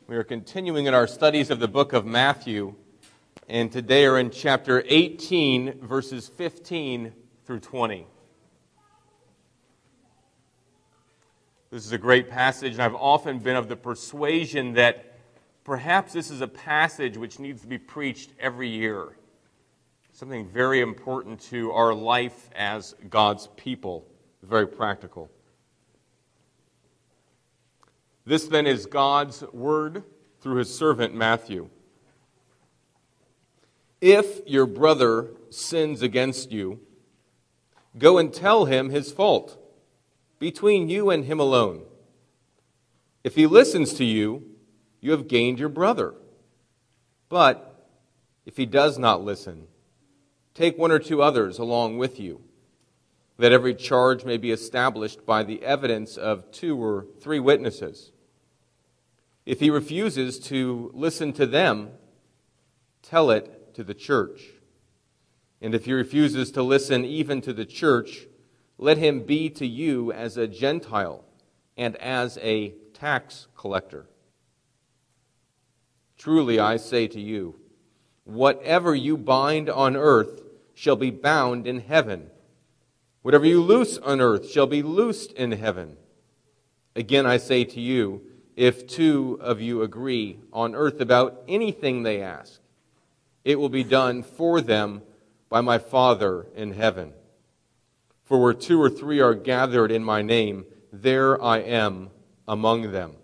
We are continuing in our studies of the book of Matthew, and today are in chapter 18, verses 15 through 20. This is a great passage, and I've often been of the persuasion that perhaps this is a passage which needs to be preached every year. Something very important to our life as God's people, very practical. This then is God's word through his servant Matthew. If your brother sins against you, go and tell him his fault, between you and him alone. If he listens to you, you have gained your brother. But if he does not listen, take one or two others along with you, that every charge may be established by the evidence of 2 or 3 witnesses. If he refuses to listen to them, tell it to the church. And if he refuses to listen even to the church, let him be to you as a Gentile and as a tax collector. Truly I say to you, whatever you bind on earth shall be bound in heaven. Whatever you loose on earth shall be loosed in heaven. Again I say to you, if 2 of you agree on earth about anything they ask, it will be done for them by my Father in heaven. For where 2 or 3 are gathered in my name, there I am among them.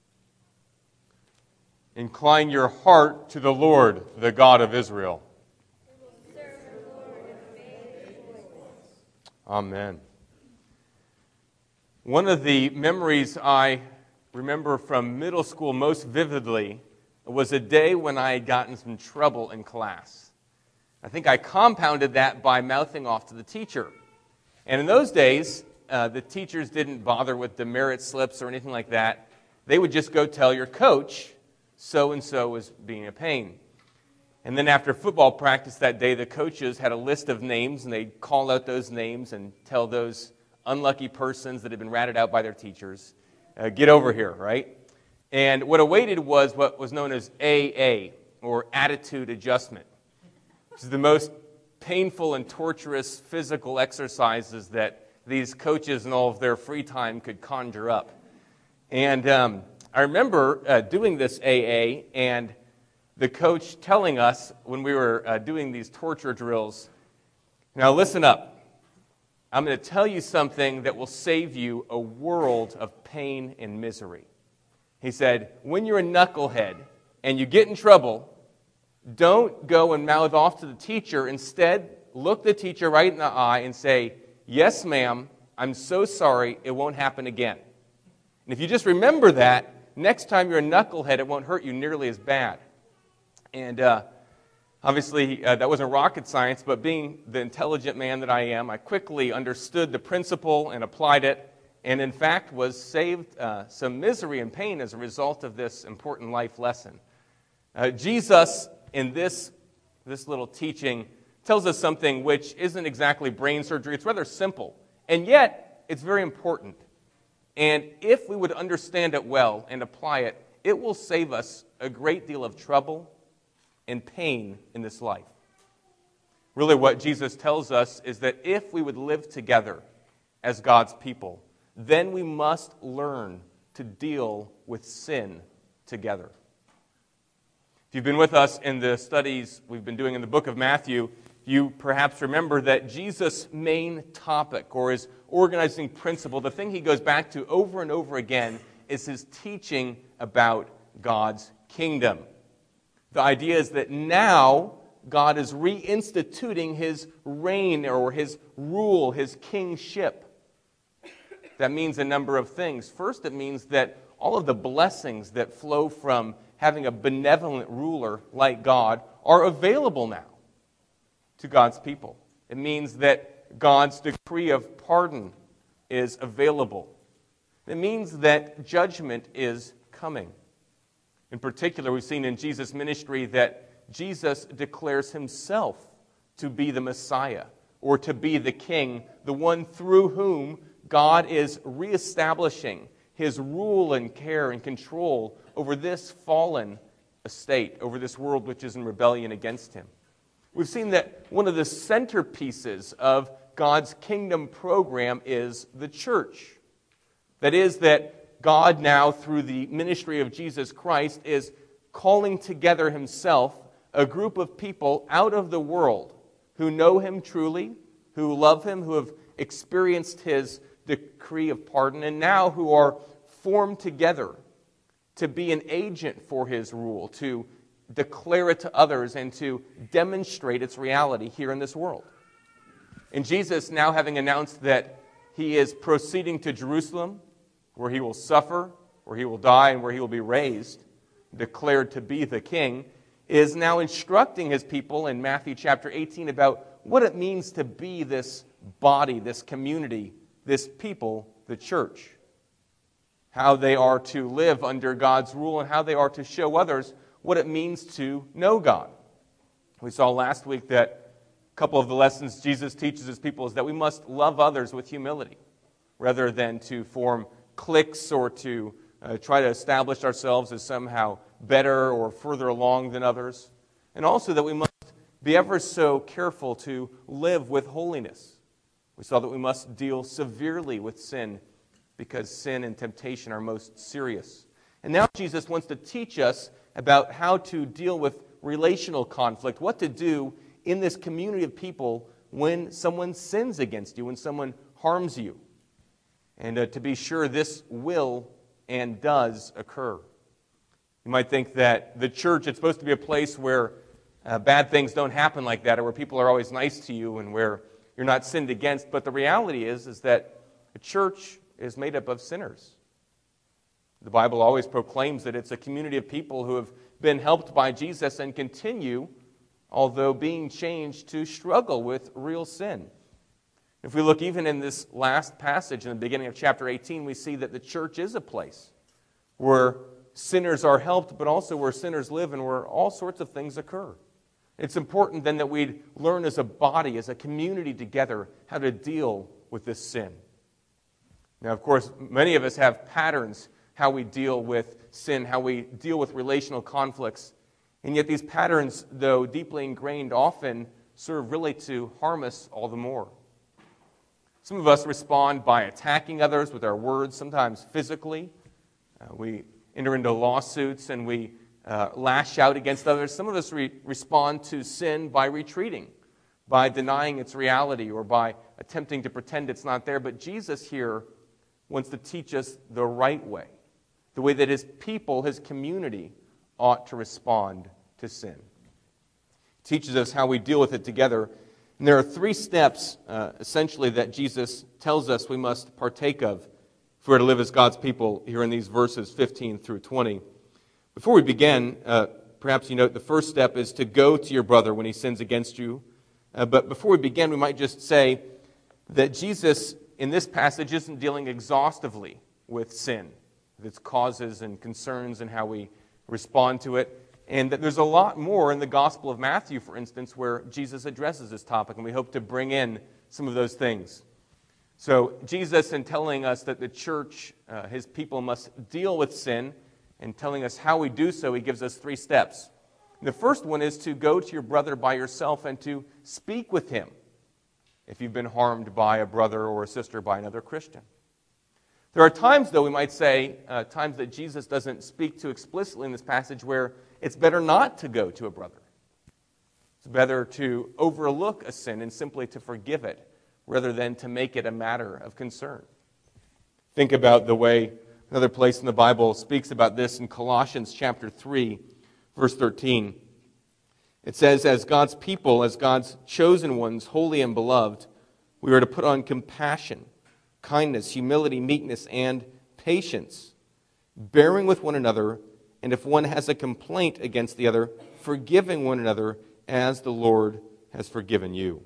Incline your heart to the Lord, the God of Israel. Amen. One of the memories I remember from middle school most vividly was a day when I had gotten some trouble in class. I think I compounded that by mouthing off to the teacher. And in those days, the teachers didn't bother with demerit slips or anything like that. They would just go tell your coach, so-and-so was being a pain. And then after football practice that day, the coaches had a list of names, and they'd call out those names and tell those unlucky persons that had been ratted out by their teachers, get over here, right? And what awaited was what was known as AA, or attitude adjustment, which is the most painful and torturous physical exercises that these coaches in all of their free time could conjure up. And I remember doing this AA, and the coach telling us when we were doing these torture drills, now listen up. I'm going to tell you something that will save you a world of pain and misery. He said, when you're a knucklehead and you get in trouble, don't go and mouth off to the teacher. Instead, look the teacher right in the eye and say, yes, ma'am, I'm so sorry, it won't happen again. And if you just remember that, next time you're a knucklehead, it won't hurt you nearly as bad. And obviously, that wasn't rocket science, but being the intelligent man that I am, I quickly understood the principle and applied it, and in fact was saved some misery and pain as a result of this important life lesson. Jesus, in this little teaching, tells us something which isn't exactly brain surgery. It's rather simple, and yet it's very important. And if we would understand it well and apply it, it will save us a great deal of trouble and pain in this life. Really what Jesus tells us is that if we would live together as God's people, then we must learn to deal with sin together. If you've been with us in the studies we've been doing in the book of Matthew, you perhaps remember that Jesus' main topic, or his organizing principle, the thing he goes back to over and over again, is his teaching about God's kingdom. The idea is that now God is reinstituting his reign or his rule, his kingship. That means a number of things. First, it means that all of the blessings that flow from having a benevolent ruler like God are available now to God's people. It means that God's decree of pardon is available. It means that judgment is coming. In particular, we've seen in Jesus' ministry that Jesus declares himself to be the Messiah, or to be the King, the one through whom God is reestablishing his rule and care and control over this fallen estate, over this world which is in rebellion against him. We've seen that one of the centerpieces of God's kingdom program is the church. That is, that God now, through the ministry of Jesus Christ, is calling together himself a group of people out of the world who know him truly, who love him, who have experienced his decree of pardon, and now who are formed together to be an agent for his rule, to declare it to others, and to demonstrate its reality here in this world. And Jesus, now having announced that he is proceeding to Jerusalem, where he will suffer, where he will die, and where he will be raised, declared to be the king, is now instructing his people in Matthew chapter 18 about what it means to be this body, this community, this people, the church. How they are to live under God's rule and how they are to show others what it means to know God. We saw last week that a couple of the lessons Jesus teaches his people is that we must love others with humility rather than to form cliques or to try to establish ourselves as somehow better or further along than others. And also that we must be ever so careful to live with holiness. We saw that we must deal severely with sin because sin and temptation are most serious. And now Jesus wants to teach us about how to deal with relational conflict, what to do in this community of people when someone sins against you, when someone harms you. And to be sure, this will and does occur. You might think that the church is supposed to be a place where bad things don't happen like that, or where people are always nice to you and where you're not sinned against. But the reality is that a church is made up of sinners. The Bible always proclaims that it's a community of people who have been helped by Jesus and continue, although being changed, to struggle with real sin. If we look even in this last passage in the beginning of chapter 18, we see that the church is a place where sinners are helped, but also where sinners live and where all sorts of things occur. It's important then that we learn as a body, as a community together, how to deal with this sin. Now, of course, many of us have patterns how we deal with sin, how we deal with relational conflicts. And yet these patterns, though deeply ingrained, often serve really to harm us all the more. Some of us respond by attacking others with our words, sometimes physically. We enter into lawsuits and we lash out against others. Some of us respond to sin by retreating, by denying its reality, or by attempting to pretend it's not there. But Jesus here wants to teach us the right way, the way that his people, his community, ought to respond to sin. He teaches us how we deal with it together. And there are three steps, essentially, that Jesus tells us we must partake of if we're to live as God's people here in these verses 15 through 20. Before we begin, perhaps you note the first step is to go to your brother when he sins against you. But before we begin, we might just say that Jesus, in this passage, isn't dealing exhaustively with sin, with its causes and concerns and how we respond to it. And that there's a lot more in the Gospel of Matthew, for instance, where Jesus addresses this topic, and we hope to bring in some of those things. So Jesus, in telling us that the church, his people, must deal with sin, and telling us how we do so, he gives us three steps. The first one is to go to your brother by yourself and to speak with him if you've been harmed by a brother or a sister by another Christian. There are times, though, we might say, times that Jesus doesn't speak to explicitly in this passage where it's better not to go to a brother. It's better to overlook a sin and simply to forgive it rather than to make it a matter of concern. Think about the way another place in the Bible speaks about this in Colossians chapter 3, verse 13. It says, as God's people, as God's chosen ones, holy and beloved, we are to put on compassion, kindness, humility, meekness, and patience, bearing with one another, and if one has a complaint against the other, forgiving one another as the Lord has forgiven you.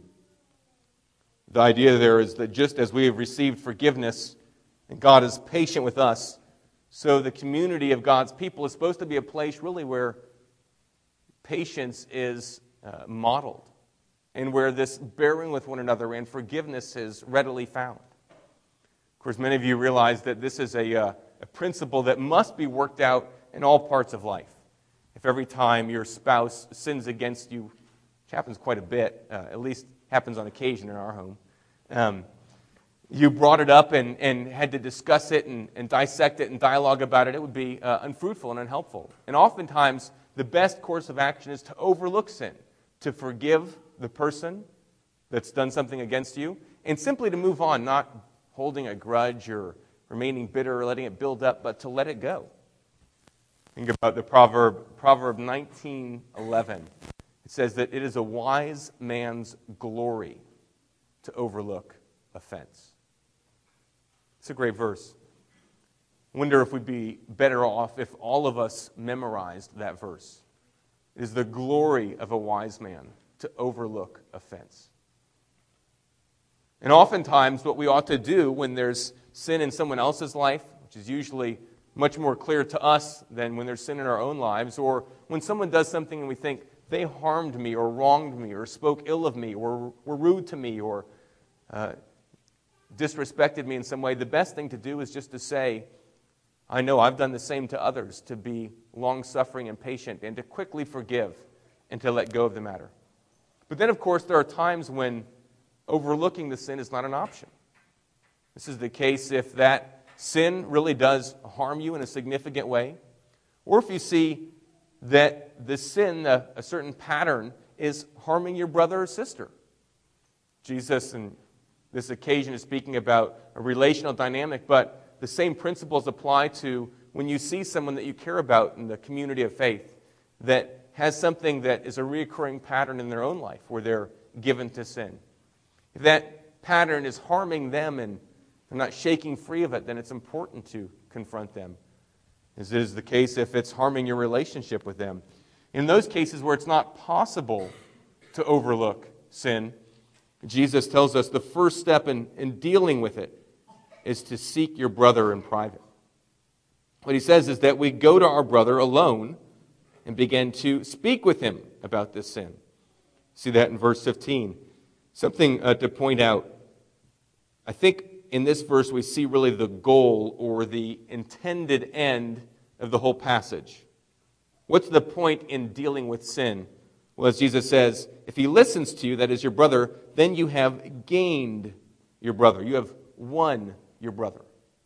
The idea there is that just as we have received forgiveness and God is patient with us, so the community of God's people is supposed to be a place really where patience is modeled and where this bearing with one another and forgiveness is readily found. Of course, many of you realize that this is a a principle that must be worked out in all parts of life. If every time your spouse sins against you, which happens quite a bit, at least happens on occasion in our home, you brought it up and had to discuss it and dissect it and dialogue about it, it would be unfruitful and unhelpful. And oftentimes, the best course of action is to overlook sin, to forgive the person that's done something against you, and simply to move on, not holding a grudge or remaining bitter or letting it build up, but to let it go. Think about the Proverb 19:11. It says that it is a wise man's glory to overlook offense. It's a great verse. I wonder if we'd be better off if all of us memorized that verse. It is the glory of a wise man to overlook offense. And oftentimes what we ought to do when there's sin in someone else's life, which is usually much more clear to us than when there's sin in our own lives, or when someone does something and we think they harmed me or wronged me or spoke ill of me or were rude to me or disrespected me in some way, the best thing to do is just to say, I know I've done the same to others, to be long-suffering and patient and to quickly forgive and to let go of the matter. But then, of course, there are times when overlooking the sin is not an option. This is the case if that sin really does harm you in a significant way, or if you see that the sin, a certain pattern, is harming your brother or sister. Jesus, in this occasion, is speaking about a relational dynamic, but the same principles apply to when you see someone that you care about in the community of faith that has something that is a recurring pattern in their own life where they're given to sin. If that pattern is harming them and they're not shaking free of it, then it's important to confront them. As is the case if it's harming your relationship with them. In those cases where it's not possible to overlook sin, Jesus tells us the first step in dealing with it is to seek your brother in private. What he says is that we go to our brother alone and begin to speak with him about this sin. See that in verse 15. Something to point out. I think in this verse we see really the goal or the intended end of the whole passage. What's the point in dealing with sin? Well, as Jesus says, if he listens to you, that is your brother, then you have gained your brother. You have won your brother.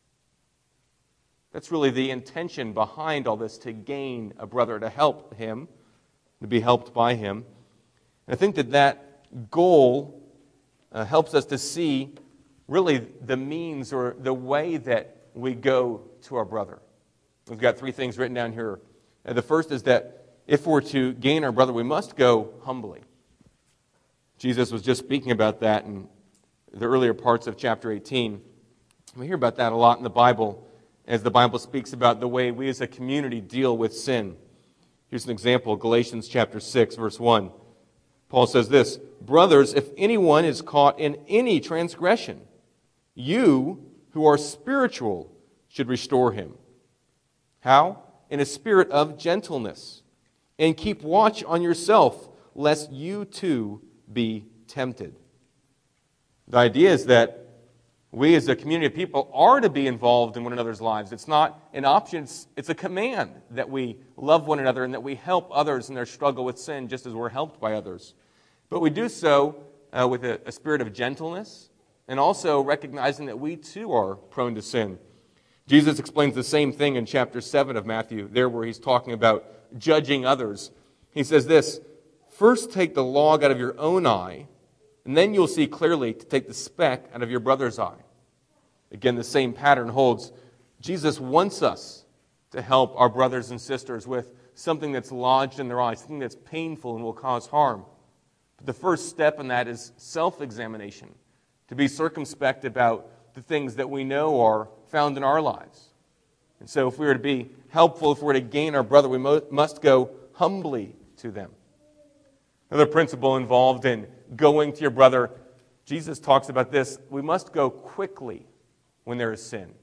That's really the intention behind all this, to gain a brother, to help him, to be helped by him. And I think that goal helps us to see really the means or the way that we go to our brother. We've got three things written down here. The first is that if we're to gain our brother, we must go humbly. Jesus was just speaking about that in the earlier parts of chapter 18. We hear about that a lot in the Bible as the Bible speaks about the way we as a community deal with sin. Here's an example, Galatians chapter 6, verse 1. Paul says this, brothers, if anyone is caught in any transgression, you who are spiritual should restore him. How? In a spirit of gentleness. And keep watch on yourself, lest you too be tempted. The idea is that we as a community of people are to be involved in one another's lives. It's not an option, it's a command that we love one another and that we help others in their struggle with sin just as we're helped by others. But we do so with a spirit of gentleness and also recognizing that we too are prone to sin. Jesus explains the same thing in chapter 7 of Matthew, there where he's talking about judging others. He says this, first take the log out of your own eye, and then you'll see clearly to take the speck out of your brother's eye. Again, the same pattern holds. Jesus wants us to help our brothers and sisters with something that's lodged in their eye, something that's painful and will cause harm. But the first step in that is self-examination, to be circumspect about the things that we know are found in our lives. And so if we are to be helpful, if we're to gain our brother, we must go humbly to them. Another principle involved in going to your brother, Jesus talks about this, we must go quickly when there is sin.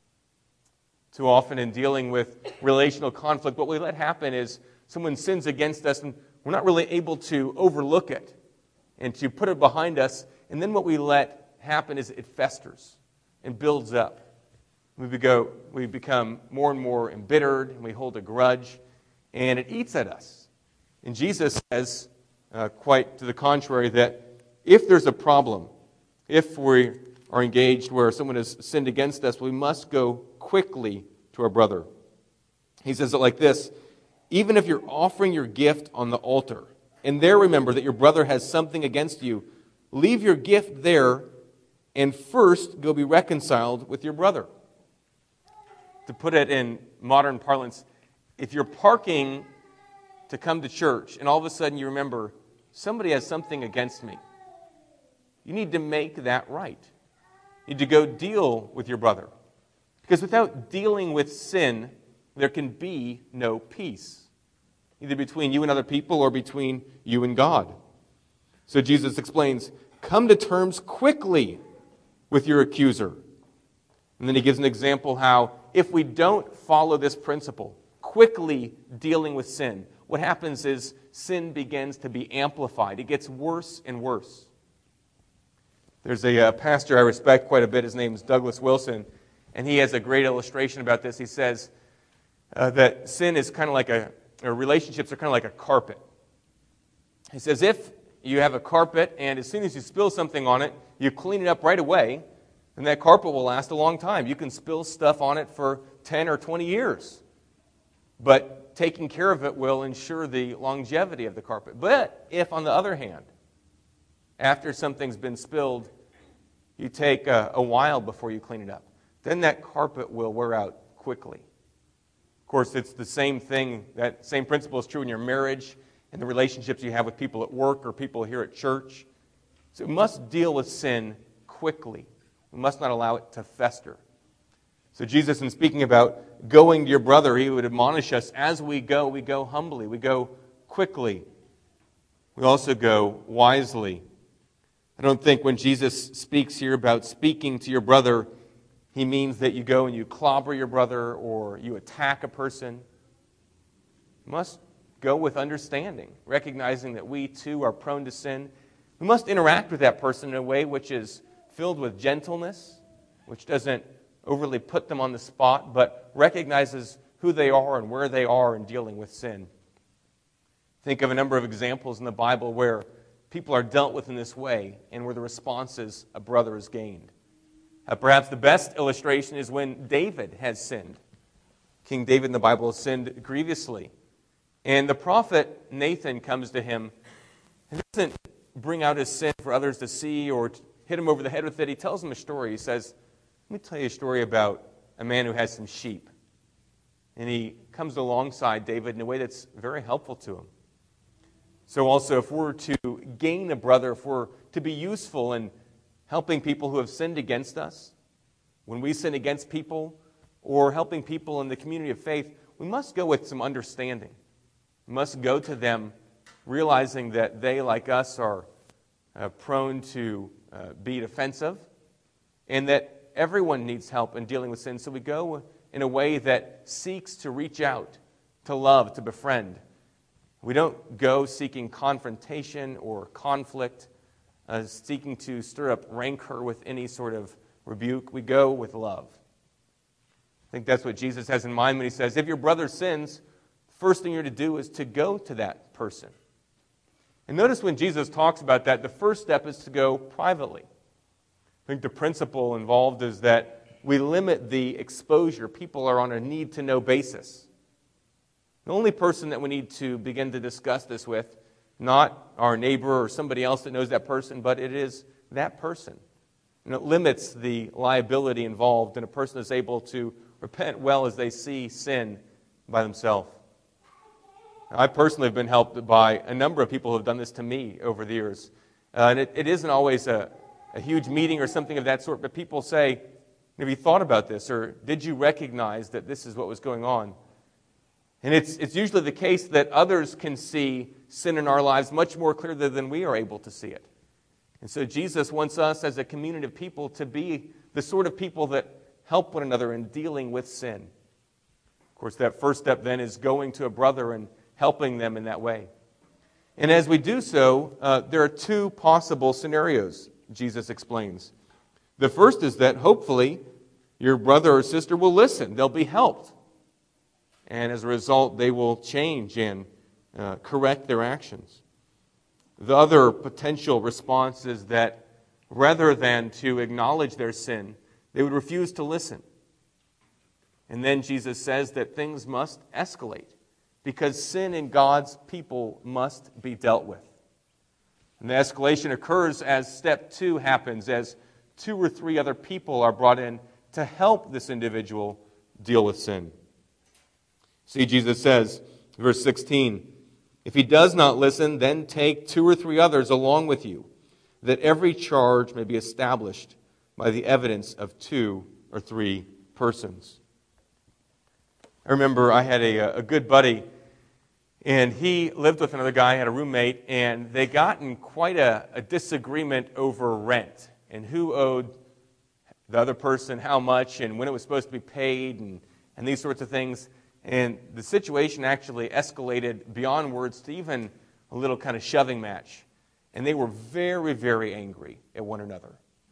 Too often in dealing with relational conflict, what we let happen is someone sins against us and we're not really able to overlook it and to put it behind us, and then what we let happen is it festers and builds up. We become more and more embittered, and we hold a grudge, and it eats at us. And Jesus says, quite to the contrary, that if there's a problem, if we are engaged where someone has sinned against us, we must go quickly to our brother. He says it like this: even if you're offering your gift on the altar, and there remember that your brother has something against you, leave your gift there and first go be reconciled with your brother. To put it in modern parlance, if you're parking to come to church and all of a sudden you remember somebody has something against me, you need to make that right. You need to go deal with your brother. Because without dealing with sin, there can be no peace, either between you and other people or between you and God. So Jesus explains, come to terms quickly with your accuser. And then he gives an example how if we don't follow this principle, quickly dealing with sin, what happens is sin begins to be amplified. It gets worse and worse. There's a pastor I respect quite a bit. His name is Douglas Wilson, and he has a great illustration about this. He says that sin is kind of like or relationships are kind of like a carpet. He says if you have a carpet and as soon as you spill something on it, you clean it up right away, then that carpet will last a long time. You can spill stuff on it for 10 or 20 years. But taking care of it will ensure the longevity of the carpet. But if, on the other hand, after something's been spilled, you take a while before you clean it up, then that carpet will wear out quickly. Of course, it's the same thing. That same principle is true in your marriage and the relationships you have with people at work or people here at church. So we must deal with sin quickly. We must not allow it to fester. So Jesus, in speaking about going to your brother, he would admonish us as we go humbly, we go quickly. We also go wisely. I don't think when Jesus speaks here about speaking to your brother, he means that you go and you clobber your brother or you attack a person. You must go with understanding, recognizing that we too are prone to sin. We must interact with that person in a way which is filled with gentleness, which doesn't overly put them on the spot, but recognizes who they are and where they are in dealing with sin. Think of a number of examples in the Bible where people are dealt with in this way and where the response is a brother is gained. Perhaps the best illustration is when David has sinned. King David in the Bible has sinned grievously. And the prophet Nathan comes to him and doesn't bring out his sin for others to see or hit him over the head with it. He tells him a story. He says, let me tell you a story about a man who has some sheep. And he comes alongside David in a way that's very helpful to him. So also, if we're to gain a brother, if we're to be useful in helping people who have sinned against us, when we sin against people, or helping people in the community of faith, we must go with some understanding. We must go to them realizing that they, like us, are prone to be defensive, and that everyone needs help in dealing with sin. So we go in a way that seeks to reach out, to love, to befriend. We don't go seeking confrontation or conflict, seeking to stir up rancor with any sort of rebuke. We go with love. I think that's what Jesus has in mind when he says, if your brother sins, the first thing you're to do is to go to that person. And notice when Jesus talks about that, the first step is to go privately. I think the principle involved is that we limit the exposure. People are on a need-to-know basis. The only person that we need to begin to discuss this with, not our neighbor or somebody else that knows that person, but it is that person. And it limits the liability involved, and a person is able to repent well as they see sin by themselves. I personally have been helped by a number of people who have done this to me over the years. And it isn't always a huge meeting or something of that sort, but people say, have you thought about this? Or did you recognize that this is what was going on? And it's usually the case that others can see sin in our lives much more clearly than we are able to see it. And so Jesus wants us as a community of people to be the sort of people that help one another in dealing with sin. Of course, that first step then is going to a brother and helping them in that way. And as we do so, there are two possible scenarios, Jesus explains. The first is that hopefully your brother or sister will listen. They'll be helped. And as a result, they will change and correct their actions. The other potential response is that rather than to acknowledge their sin, they would refuse to listen. And then Jesus says that things must escalate because sin in God's people must be dealt with. And the escalation occurs as step 2 happens, as 2 or 3 other people are brought in to help this individual deal with sin. See, Jesus says, verse 16, if he does not listen, then take 2 or 3 others along with you, that every charge may be established by the evidence of 2 or 3 persons. I remember I had a good buddy, and he lived with another guy, had a roommate, and they got in quite a disagreement over rent and who owed the other person how much and when it was supposed to be paid and these sorts of things. And the situation actually escalated beyond words to even a little kind of shoving match. And they were very, very angry at one another.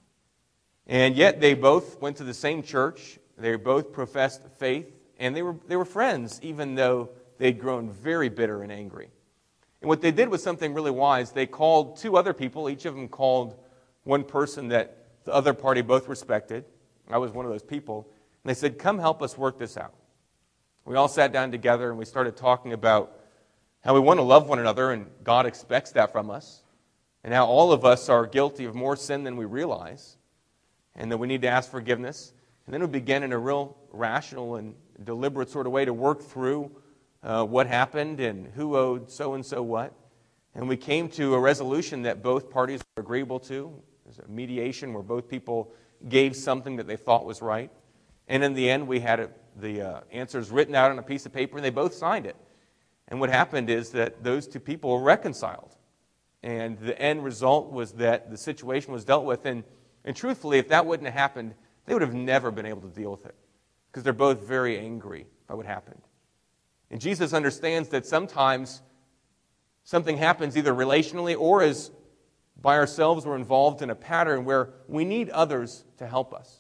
And yet they both went to the same church. They both professed faith. And they were friends, even though they'd grown very bitter and angry. And what they did was something really wise. They called 2 other people. Each of them called one person that the other party both respected. I was one of those people. And they said, come help us work this out. We all sat down together and we started talking about how we want to love one another and God expects that from us, and how all of us are guilty of more sin than we realize, and that we need to ask forgiveness. And then we began in a real rational and deliberate sort of way to work through what happened and who owed so-and-so what. And we came to a resolution that both parties were agreeable to. There's a mediation where both people gave something that they thought was right. And in the end, we had the answers written out on a piece of paper, and they both signed it. And what happened is that those 2 people were reconciled. And the end result was that the situation was dealt with. And truthfully, if that wouldn't have happened, they would have never been able to deal with it, because they're both very angry by what happened. And Jesus understands that sometimes something happens either relationally or as by ourselves we're involved in a pattern where we need others to help us.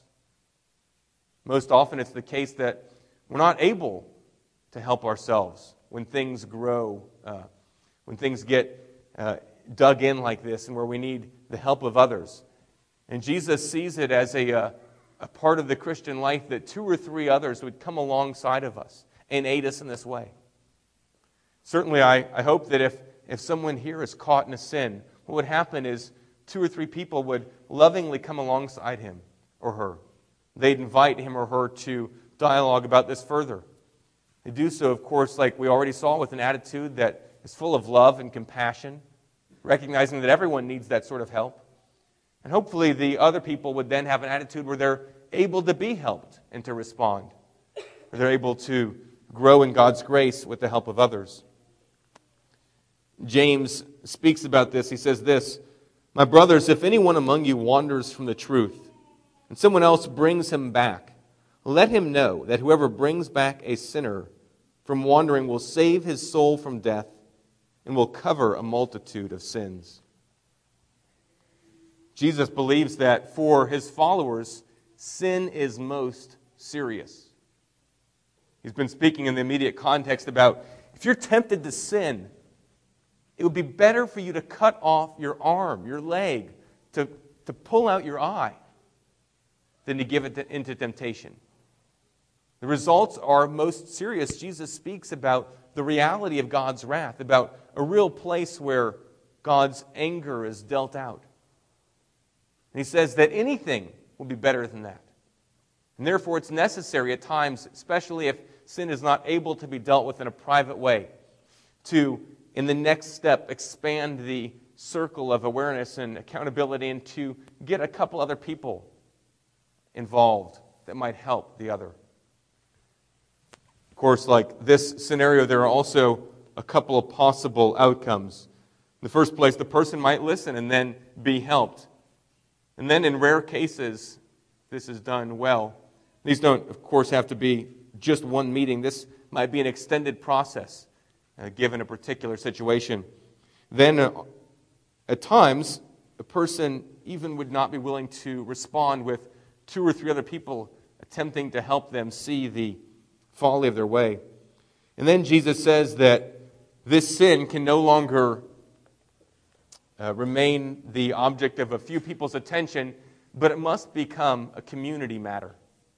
Most often it's the case that we're not able to help ourselves when things grow, when things get dug in like this, and where we need the help of others. And Jesus sees it as a part of the Christian life that 2 or 3 others would come alongside of us and aid us in this way. Certainly, I hope that if someone here is caught in a sin, what would happen is 2 or 3 people would lovingly come alongside him or her. They'd invite him or her to dialogue about this further. They do so, of course, like we already saw, with an attitude that is full of love and compassion, recognizing that everyone needs that sort of help. And hopefully the other people would then have an attitude where they're able to be helped and to respond. Where they're able to grow in God's grace with the help of others. James speaks about this. He says this, my brothers, if anyone among you wanders from the truth, and someone else brings him back, let him know that whoever brings back a sinner from wandering will save his soul from death and will cover a multitude of sins. Jesus believes that for his followers, sin is most serious. He's been speaking in the immediate context about if you're tempted to sin, it would be better for you to cut off your arm, your leg, to pull out your eye, than to give it into temptation. The results are most serious. Jesus speaks about the reality of God's wrath, about a real place where God's anger is dealt out. And he says that anything will be better than that. And therefore it's necessary at times, especially if sin is not able to be dealt with in a private way, to, in the next step, expand the circle of awareness and accountability and to get a couple other people involved that might help the other. Of course, like this scenario, there are also a couple of possible outcomes. In the first place, the person might listen and then be helped. And then in rare cases, this is done well. These don't, of course, have to be just one meeting. This might be an extended process, given a particular situation. Then, at times, a person even would not be willing to respond with 2 or 3 other people attempting to help them see the folly of their way. And then Jesus says that this sin can no longer remain the object of a few people's attention, but it must become a community matter.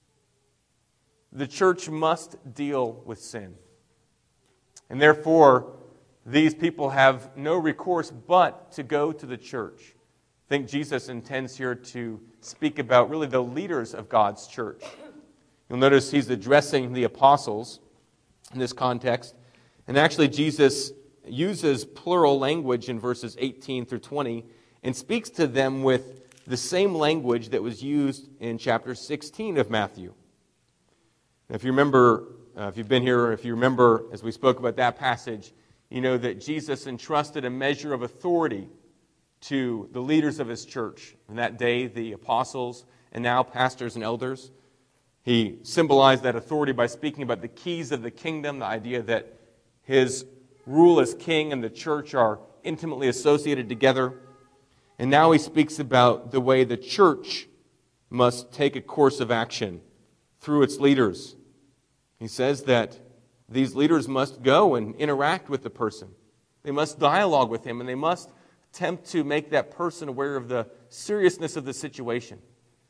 The church must deal with sin. And therefore, these people have no recourse but to go to the church. I think Jesus intends here to speak about really the leaders of God's church. You'll notice he's addressing the apostles in this context. And actually, Jesus uses plural language in verses 18 through 20 and speaks to them with the same language that was used in chapter 16 of Matthew. Now, if you remember, if you've been here, or if you remember as we spoke about that passage, you know that Jesus entrusted a measure of authority to the leaders of his church. In that day, the apostles, and now pastors and elders. He symbolized that authority by speaking about the keys of the kingdom, the idea that his rule as king and the church are intimately associated together. And now he speaks about the way the church must take a course of action through its leaders. He says that these leaders must go and interact with the person. They must dialogue with him, and they must attempt to make that person aware of the seriousness of the situation.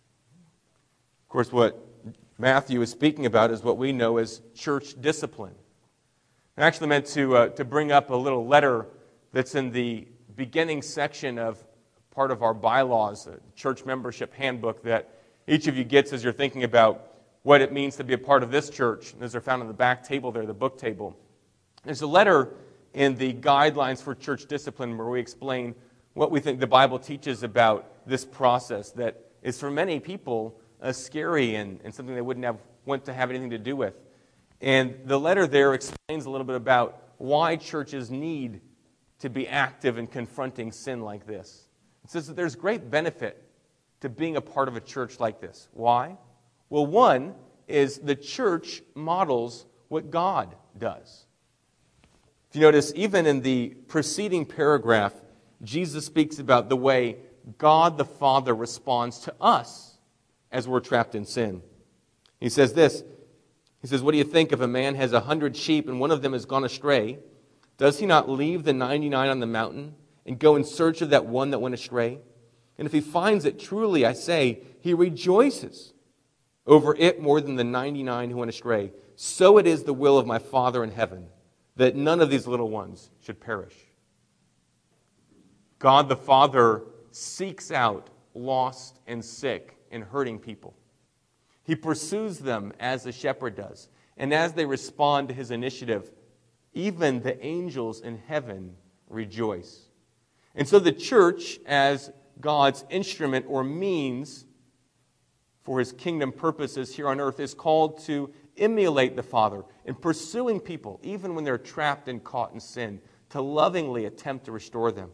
Of course, what Matthew is speaking about is what we know as church discipline. I actually meant to bring up a little letter that's in the beginning section of part of our bylaws, a church membership handbook that each of you gets as you're thinking about what it means to be a part of this church. Those are found on the back table there, the book table. There's a letter in the guidelines for church discipline where we explain what we think the Bible teaches about this process that is for many people scary and something they wouldn't want to have anything to do with. And the letter there explains a little bit about why churches need to be active in confronting sin like this. It says that there's great benefit to being a part of a church like this. Why? Well, one is the church models what God does. If you notice, even in the preceding paragraph, Jesus speaks about the way God the Father responds to us as we're trapped in sin. He says this. He says, what do you think if a man has 100 sheep and one of them has gone astray? Does he not leave the 99 on the mountain and go in search of that one that went astray? And if he finds it, truly, I say, he rejoices over it more than the 99 who went astray. So it is the will of my Father in heaven that none of these little ones should perish. God the Father seeks out lost and sick and hurting people. He pursues them as the shepherd does. And as they respond to his initiative, even the angels in heaven rejoice. And so the church, as God's instrument or means for his kingdom purposes here on earth, is called to emulate the Father in pursuing people, even when they're trapped and caught in sin, to lovingly attempt to restore them.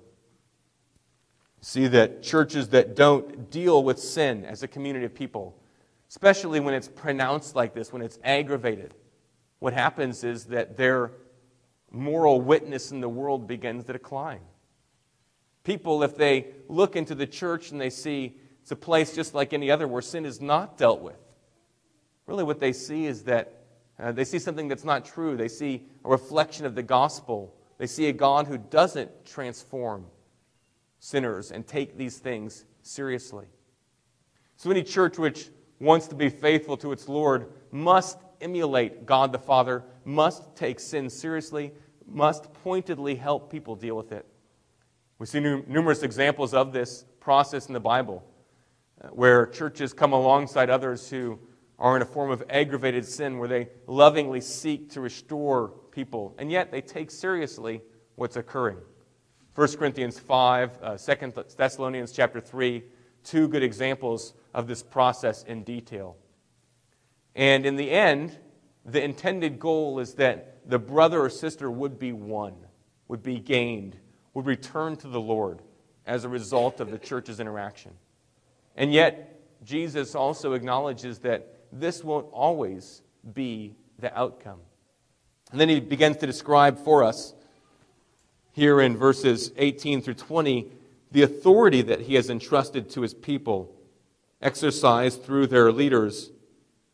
See that churches that don't deal with sin as a community of people, especially when it's pronounced like this, when it's aggravated, what happens is that their moral witness in the world begins to decline. People, if they look into the church and they see it's a place just like any other where sin is not dealt with, really what they see is that they see something that's not true. They see a reflection of the gospel. They see a God who doesn't transform sinners and take these things seriously. So any church which wants to be faithful to its Lord must emulate God the Father, must take sin seriously, must pointedly help people deal with it. We see numerous examples of this process in the Bible, where churches come alongside others who are in a form of aggravated sin, where they lovingly seek to restore people, and yet they take seriously what's occurring. 1 Corinthians 5, 2 Thessalonians chapter 3, two good examples of this process in detail. And in the end, the intended goal is that the brother or sister would be won, would be gained, would return to the Lord as a result of the church's interaction. And yet, Jesus also acknowledges that this won't always be the outcome. And then he begins to describe for us, here in verses 18 through 20, the authority that he has entrusted to his people, exercised through their leaders,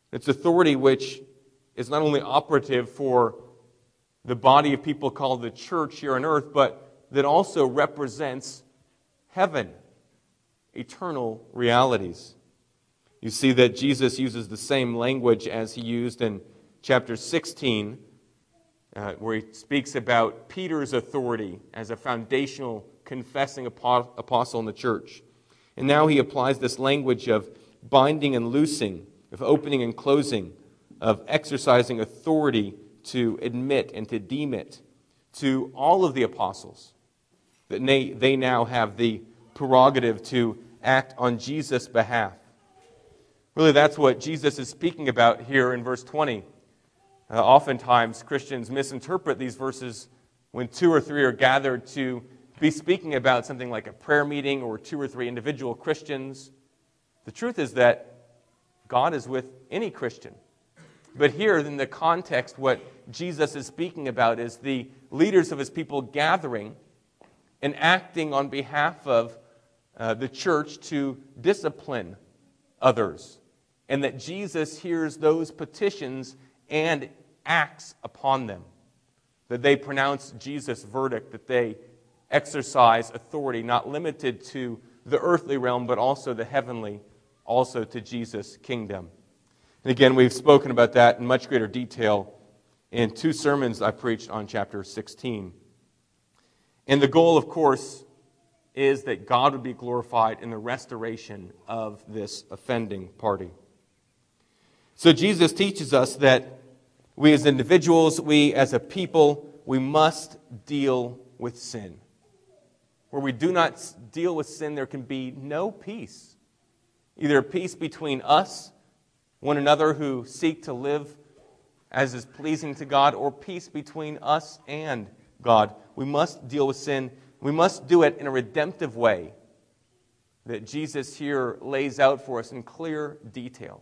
It's authority which is not only operative for the body of people called the church here on earth, but that also represents heaven, eternal realities. You see that Jesus uses the same language as he used in chapter 16, where he speaks about Peter's authority as a foundational confessing apostle in the church. And now he applies this language of binding and loosing, of opening and closing, of exercising authority to admit and to demit to all of the apostles, that they now have the prerogative to act on Jesus' behalf. Really, that's what Jesus is speaking about here in verse 20. Oftentimes, Christians misinterpret these verses when 2 or 3 are gathered to be speaking about something like a prayer meeting or 2 or 3 individual Christians. The truth is that God is with any Christian. But here, in the context, what Jesus is speaking about is the leaders of his people gathering and acting on behalf of the church to discipline others. And that Jesus hears those petitions and acts upon them. That they pronounce Jesus' verdict, that they exercise authority, not limited to the earthly realm, but also the heavenly, also to Jesus' kingdom. And again, we've spoken about that in much greater detail in 2 sermons I preached on chapter 16. And the goal, of course, is that God would be glorified in the restoration of this offending party. So Jesus teaches us that we as individuals, we as a people, we must deal with sin. Where we do not deal with sin, there can be no peace. Either peace between us, one another who seek to live as is pleasing to God, or peace between us and God. We must deal with sin. We must do it in a redemptive way that Jesus here lays out for us in clear detail.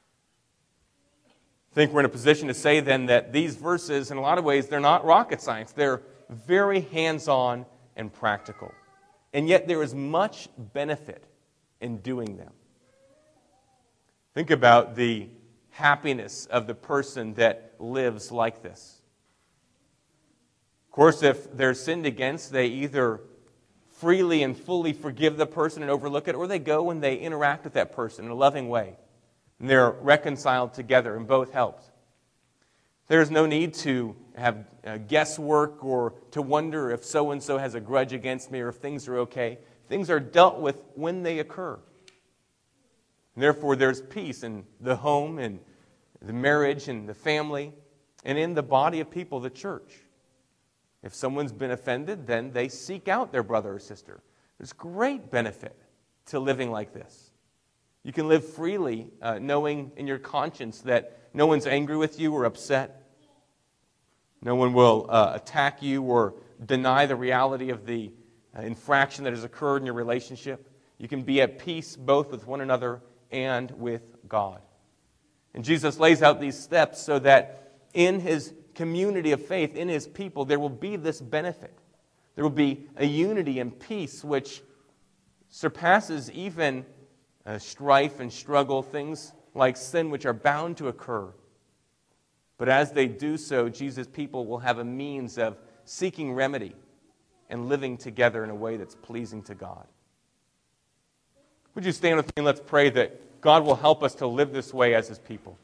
I think we're in a position to say then that these verses, in a lot of ways, they're not rocket science. They're very hands-on and practical. And yet there is much benefit in doing them. Think about the happiness of the person that lives like this. Of course, if they're sinned against, they either freely and fully forgive the person and overlook it, or they go and they interact with that person in a loving way. And they're reconciled together, and both helped. There's no need to have guesswork or to wonder if so-and-so has a grudge against me or if things are okay. Things are dealt with when they occur. And therefore, there's peace in the home and the marriage and the family and in the body of people, the church. If someone's been offended, then they seek out their brother or sister. There's great benefit to living like this. You can live freely, knowing in your conscience that no one's angry with you or upset. No one will attack you or deny the reality of the infraction that has occurred in your relationship. You can be at peace both with one another and with God. And Jesus lays out these steps so that in his community of faith, in his people, there will be this benefit. There will be a unity and peace which surpasses even strife and struggle, things like sin which are bound to occur. But as they do so, Jesus' people will have a means of seeking remedy and living together in a way that's pleasing to God. Would you stand with me and let's pray that God will help us to live this way as his people.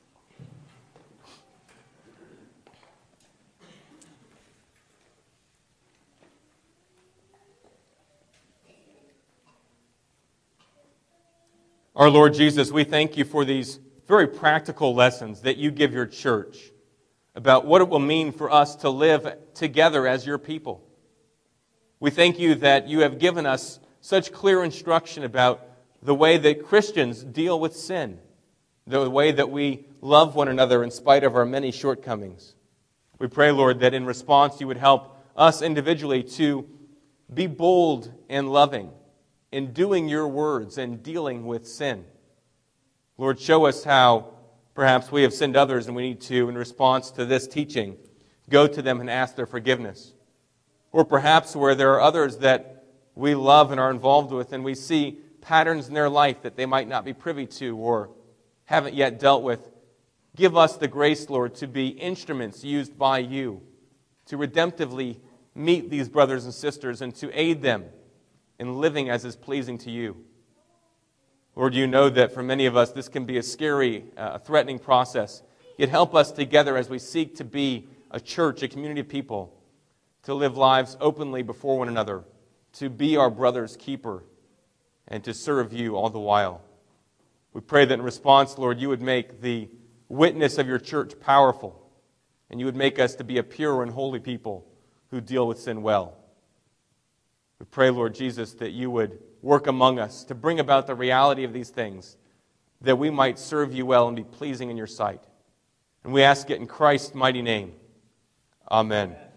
Our Lord Jesus, we thank you for these very practical lessons that you give your church about what it will mean for us to live together as your people. We thank you that you have given us such clear instruction about the way that Christians deal with sin, the way that we love one another in spite of our many shortcomings. We pray, Lord, that in response you would help us individually to be bold and loving in doing your words and dealing with sin. Lord, show us how perhaps we have sinned others and we need to, in response to this teaching, go to them and ask their forgiveness. Or perhaps where there are others that we love and are involved with and we see patterns in their life that they might not be privy to or haven't yet dealt with. Give us the grace, Lord, to be instruments used by you to redemptively meet these brothers and sisters and to aid them in living as is pleasing to you. Lord, you know that for many of us this can be a scary, threatening process. Yet help us together as we seek to be a church, a community of people, to live lives openly before one another, to be our brother's keeper, and to serve you all the while. We pray that in response, Lord, you would make the witness of your church powerful, and you would make us to be a pure and holy people who deal with sin well. We pray, Lord Jesus, that you would work among us to bring about the reality of these things, that we might serve you well and be pleasing in your sight. And we ask it in Christ's mighty name. Amen.